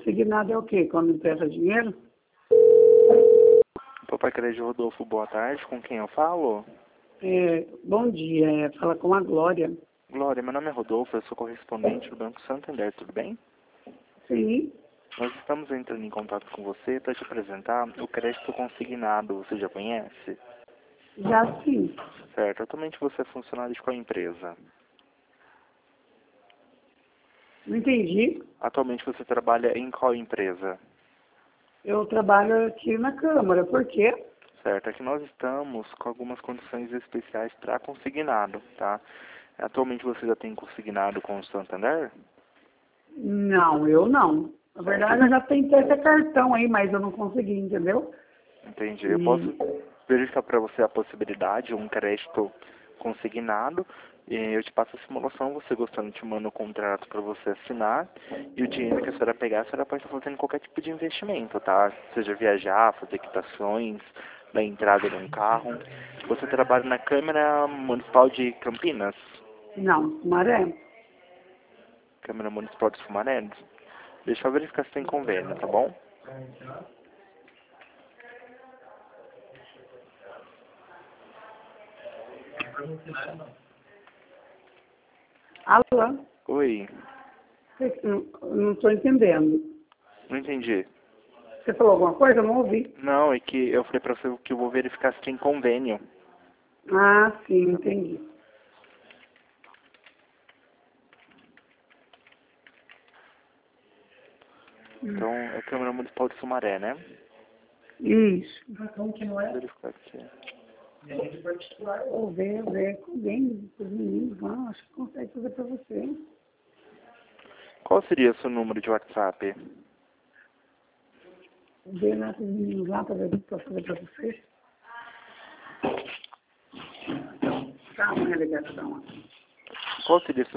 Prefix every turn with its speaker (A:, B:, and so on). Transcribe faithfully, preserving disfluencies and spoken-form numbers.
A: consignado é o quê? Quando empresta dinheiro?
B: Papai Crédito Rodolfo, boa tarde. Com quem eu falo?
A: É, bom dia, é, fala com a Glória.
B: Glória, meu nome é Rodolfo, eu sou correspondente do Banco Santander, tudo bem?
A: Sim,
B: Nós estamos entrando em contato com você para te apresentar o crédito consignado, você já conhece?
A: já sim.
B: Certo, atualmente você é funcionário de qual empresa?
A: Não entendi.
B: Atualmente você trabalha em qual empresa?
A: Eu trabalho aqui na Câmara, por quê?
B: Certo, aqui nós estamos com algumas condições especiais para consignado, tá? Atualmente você já tem consignado com o Santander?
A: Não, eu não. Na verdade, eu já tentei esse cartão aí, mas eu não consegui, entendeu?
B: Entendi. Eu posso
A: E,
B: verificar para você a possibilidade, um crédito consignado. E eu te passo a simulação, você gostando, te mando o contrato para você assinar. E o dinheiro que a senhora pegar, a senhora pode estar fazendo qualquer tipo de investimento, tá? Seja viajar, fazer quitações, dar entrada num carro. Você trabalha na Câmara Municipal de Campinas?
A: não, Maré.
B: Câmara Municipal de Sumaré? Deixa eu verificar se tem convênio, tá bom?
A: Alô?
B: Oi,
A: Não estou entendendo.
B: não entendi.
A: Você falou alguma coisa? Eu não ouvi.
B: Não, é que eu falei pra você que eu vou verificar se tem convênio.
A: Ah, sim, entendi.
B: Então, é Câmara Municipal de Sumaré, né?
A: Isso.
B: Vou verificar aqui.
A: Ou ver, ver com alguém, com os meninos lá, acho que consegue fazer para você.
B: Qual seria o seu número de WhatsApp?
A: Ver lá com os meninos lá para ver o que posso fazer para você. Tá, uma ligação.
B: Qual seria o seu